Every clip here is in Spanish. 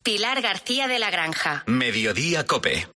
Pilar García de la Granja. Mediodía COPE.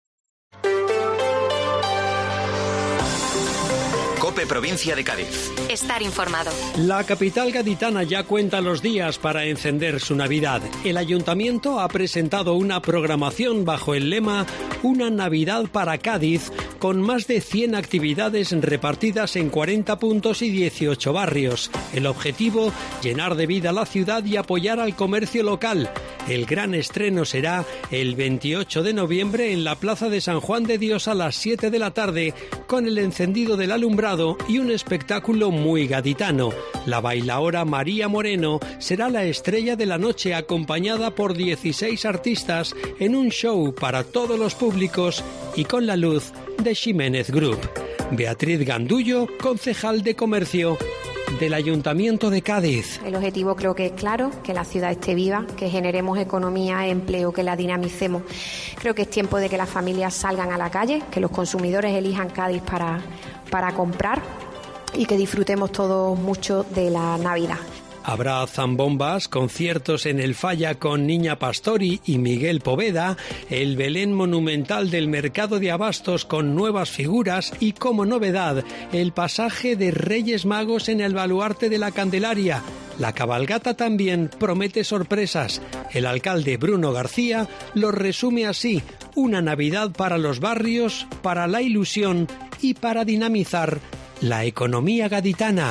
COPE Provincia de Cádiz. Estar informado. La capital gaditana ya cuenta los días para encender su Navidad. El Ayuntamiento ha presentado una programación bajo el lema Una Navidad para Cádiz, con más de 100 actividades repartidas en 40 puntos y 18 barrios. El objetivo, llenar de vida la ciudad y apoyar al comercio local. El gran estreno será el 28 de noviembre en la Plaza de San Juan de Dios a las 7 de la tarde, con el encendido del alumbrado y un espectáculo muy gaditano. La bailaora María Moreno será la estrella de la noche, acompañada por 16 artistas en un show para todos los públicos y con la luz de Ximénez Group. Beatriz Gandullo, concejal de Comercio del Ayuntamiento de Cádiz. El objetivo creo que es claro, que la ciudad esté viva, que generemos economía, empleo, que la dinamicemos. Creo que es tiempo de que las familias salgan a la calle, que los consumidores elijan Cádiz para comprar y que disfrutemos todos mucho de la Navidad. Habrá zambombas, conciertos en el Falla con Niña Pastori y Miguel Poveda, el Belén monumental del Mercado de Abastos con nuevas figuras y, como novedad, el pasaje de Reyes Magos en el baluarte de la Candelaria. La cabalgata también promete sorpresas. El alcalde Bruno García lo resume así: una Navidad para los barrios, para la ilusión y para dinamizar la economía gaditana.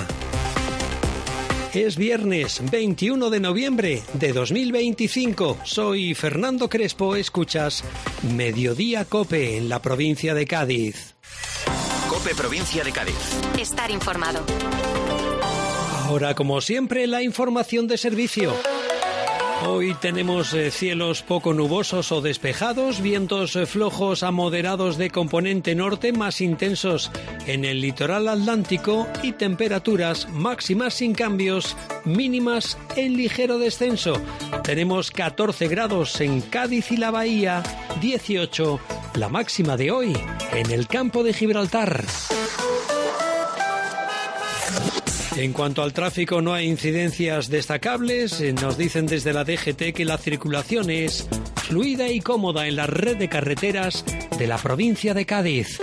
Es viernes 21 de noviembre de 2025. Soy Fernando Crespo, escuchas Mediodía COPE en la provincia de Cádiz. COPE Provincia de Cádiz. Estar informado. Ahora, como siempre, la información de servicio. Hoy tenemos cielos poco nubosos o despejados, vientos flojos a moderados de componente norte, más intensos en el litoral atlántico, y temperaturas máximas sin cambios, mínimas en ligero descenso. Tenemos 14 grados en Cádiz y la Bahía, 18 la máxima de hoy en el campo de Gibraltar. En cuanto al tráfico, no hay incidencias destacables. Nos dicen desde la DGT que la circulación es fluida y cómoda en la red de carreteras de la provincia de Cádiz.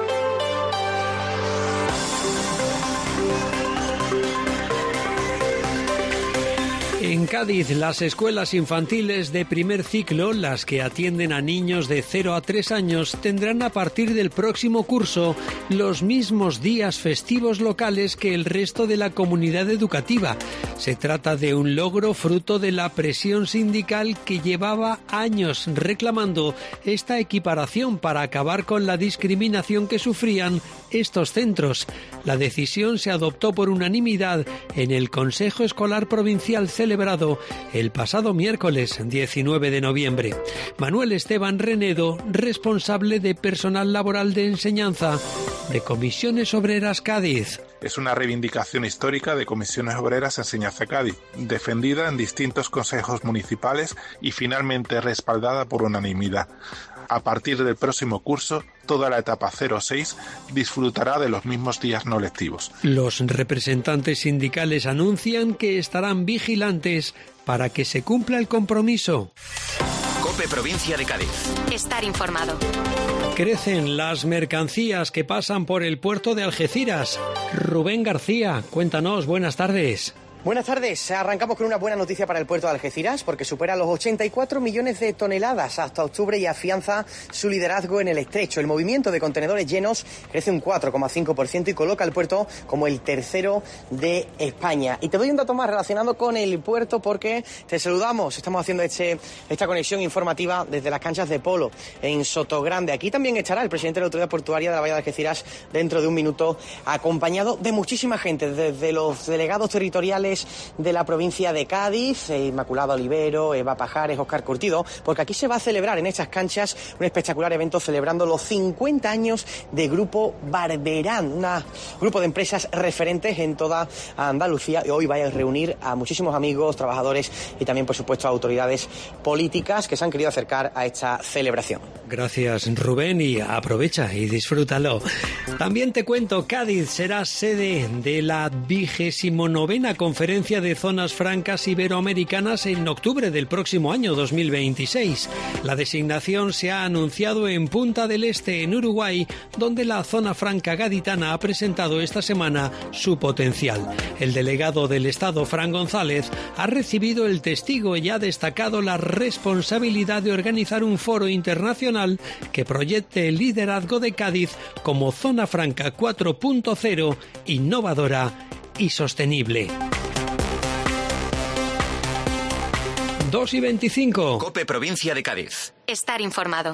En Cádiz, las escuelas infantiles de primer ciclo, las que atienden a niños de 0 a 3 años, tendrán a partir del próximo curso los mismos días festivos locales que el resto de la comunidad educativa. Se trata de un logro fruto de la presión sindical que llevaba años reclamando esta equiparación para acabar con la discriminación que sufrían estos centros. La decisión se adoptó por unanimidad en el Consejo Escolar Provincial celebrado el pasado miércoles 19 de noviembre. Manuel Esteban Renedo, responsable de personal laboral de enseñanza de Comisiones Obreras Cádiz. Es una reivindicación histórica de Comisiones Obreras Enseñanza Cádiz, defendida en distintos consejos municipales y finalmente respaldada por unanimidad. A partir del próximo curso, toda la etapa 0-6 disfrutará de los mismos días no lectivos. Los representantes sindicales anuncian que estarán vigilantes para que se cumpla el compromiso. COPE Provincia de Cádiz. Estar informado. Crecen las mercancías que pasan por el puerto de Algeciras. Rubén García, cuéntanos, buenas tardes. Buenas tardes. Arrancamos con una buena noticia para el puerto de Algeciras, porque supera los 84 millones de toneladas hasta octubre y afianza su liderazgo en el estrecho. El movimiento de contenedores llenos crece un 4,5% y coloca al puerto como el tercero de España. Y te doy un dato más relacionado con el puerto, porque te saludamos. Estamos haciendo esta conexión informativa desde las canchas de polo en Sotogrande. Aquí también estará el presidente de la Autoridad Portuaria de la Bahía de Algeciras dentro de un minuto, acompañado de muchísima gente, desde los delegados territoriales de la provincia de Cádiz, Inmaculada Olivero, Eva Pajares, Óscar Curtido, porque aquí se va a celebrar en estas canchas un espectacular evento celebrando los 50 años de Grupo Barberán, un grupo de empresas referentes en toda Andalucía, y hoy va a reunir a muchísimos amigos, trabajadores y también, por supuesto, a autoridades políticas que se han querido acercar a esta celebración. Gracias, Rubén, y aprovecha y disfrútalo. También te cuento, Cádiz será sede de la 29ª Conferencia Conferencia de Zonas Francas Iberoamericanas en octubre del próximo año 2026. La designación se ha anunciado en Punta del Este, en Uruguay, donde la zona franca gaditana ha presentado esta semana su potencial. El delegado del Estado, Fran González, ha recibido el testigo y ha destacado la responsabilidad de organizar un foro internacional que proyecte el liderazgo de Cádiz como zona franca 4.0, innovadora y sostenible. 2:25. COPE Provincia de Cádiz. Estar informado.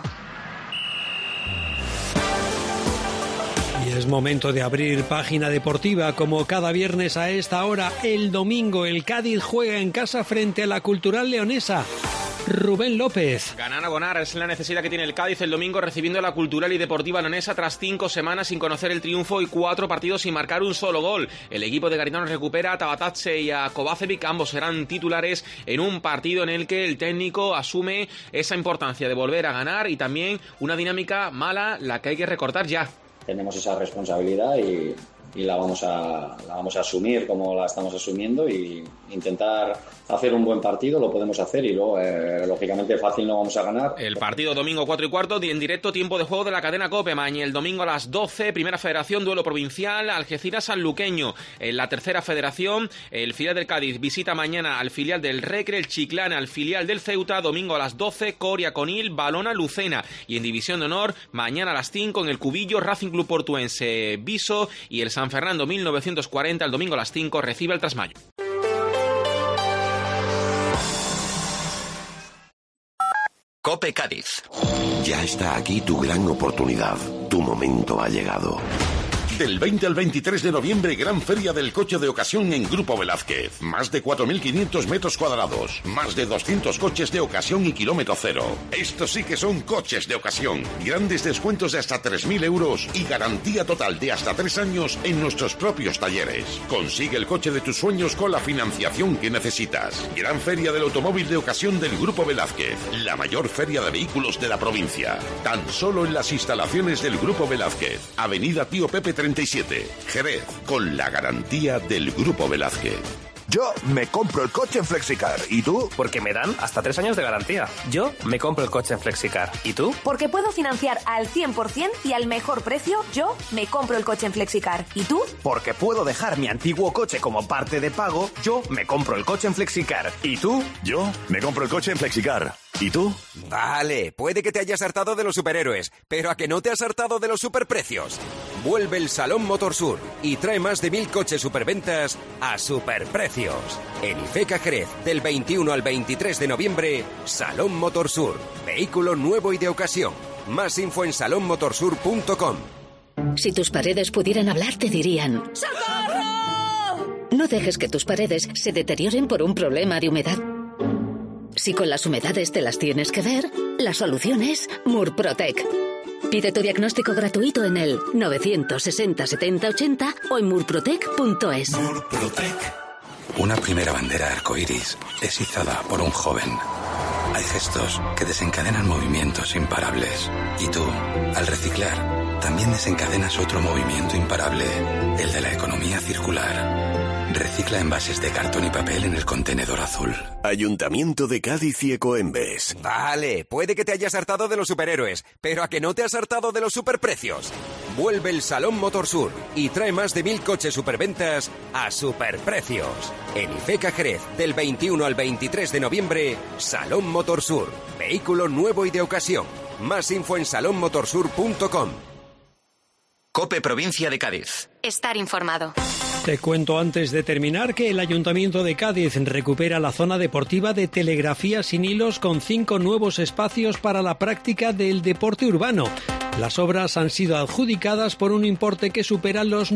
Y es momento de abrir página deportiva. Como cada viernes a esta hora, el domingo el Cádiz juega en casa frente a la Cultural Leonesa. Rubén López. Ganar o ganar es la necesidad que tiene el Cádiz el domingo, recibiendo a la Cultural y Deportiva Leonesa tras 5 semanas sin conocer el triunfo y 4 partidos sin marcar un solo gol. El equipo de Garitano recupera a Tabatatse y a Kovacevic, ambos serán titulares en un partido en el que el técnico asume esa importancia de volver a ganar y también una dinámica mala, la que hay que recortar ya. Tenemos esa responsabilidad y la vamos a asumir como la estamos asumiendo y intentar hacer un buen partido. Lo podemos hacer y luego lógicamente fácil no vamos a ganar. El partido domingo 4:15 en directo, tiempo de juego de la cadena COPE. Mañana el domingo a las 12, Primera Federación, duelo provincial, Algeciras-Sanluqueño. En la Tercera Federación, el filial del Cádiz visita mañana al filial del Recre, el Chiclana al filial del Ceuta. Domingo a las 12, Coria-Conil, Balona-Lucena. Y en División de Honor, mañana a las 5 en el Cubillo, Racing Club Portuense Viso, y el San Fernando 1940 el domingo a las 5 recibe el Trasmayo. COPE Cádiz. Ya está aquí tu gran oportunidad. Tu momento ha llegado. Del 20 al 23 de noviembre, gran feria del coche de ocasión en Grupo Velázquez. Más de 4.500 metros cuadrados. Más de 200 coches de ocasión y kilómetro cero. Estos sí que son coches de ocasión. Grandes descuentos de hasta 3.000 euros y garantía total de hasta 3 años en nuestros propios talleres. Consigue el coche de tus sueños con la financiación que necesitas. Gran feria del automóvil de ocasión del Grupo Velázquez. La mayor feria de vehículos de la provincia. Tan solo en las instalaciones del Grupo Velázquez. Avenida Tío Pepe 37, Jerez, con la garantía del Grupo Velázquez. Yo me compro el coche en Flexicar. ¿Y tú? Porque me dan hasta 3 años de garantía. Yo me compro el coche en Flexicar. ¿Y tú? Porque puedo financiar al 100% y al mejor precio. Yo me compro el coche en Flexicar. ¿Y tú? Porque puedo dejar mi antiguo coche como parte de pago. Yo me compro el coche en Flexicar. ¿Y tú? Yo me compro el coche en Flexicar. ¿Y tú? Vale, puede que te hayas hartado de los superhéroes, pero ¿a que no te has hartado de los superprecios? Vuelve el Salón Motorsur y trae más de 1.000 coches superventas a superprecios. En IFECA Jerez, del 21 al 23 de noviembre, Salón Motorsur. Vehículo nuevo y de ocasión. Más info en salonmotorsur.com. Si tus paredes pudieran hablar, te dirían: ¡socorro! No dejes que tus paredes se deterioren por un problema de humedad. Si con las humedades te las tienes que ver, la solución es Murprotec. Pide tu diagnóstico gratuito en el 960 70 80 o en murprotec.es. Murprotec. Una primera bandera arcoíris es izada por un joven. Hay gestos que desencadenan movimientos imparables. Y tú, al reciclar, también desencadenas otro movimiento imparable, el de la economía circular. Recicla envases de cartón y papel en el contenedor azul. Ayuntamiento de Cádiz y Ecoembes. Vale, puede que te hayas hartado de los superhéroes, pero ¿a que no te has hartado de los superprecios? Vuelve el Salón Motorsur y trae más de 1.000 coches superventas a superprecios. En IFECA Jerez, del 21 al 23 de noviembre, Salón Motorsur. Vehículo nuevo y de ocasión. Más info en salonmotorsur.com. COPE Provincia de Cádiz. Estar informado. Te cuento antes de terminar que el Ayuntamiento de Cádiz recupera la zona deportiva de Telegrafía sin Hilos con 5 nuevos espacios para la práctica del deporte urbano. Las obras han sido adjudicadas por un importe que supera los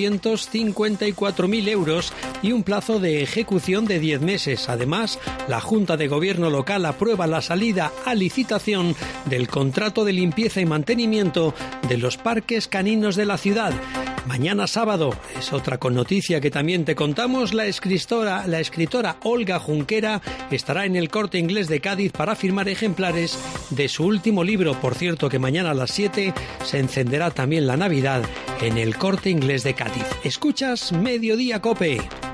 954.000 euros y un plazo de ejecución de 10 meses. Además, la Junta de Gobierno local aprueba la salida a licitación del contrato de limpieza y mantenimiento de los parques caninos de la ciudad. Mañana sábado, es otra con noticia que también te contamos, la escritora Olga Junquera estará en el Corte Inglés de Cádiz para firmar ejemplares de su último libro. Por cierto, que mañana a las 7 se encenderá también la Navidad en el Corte Inglés de Cádiz. Escuchas Mediodía COPE.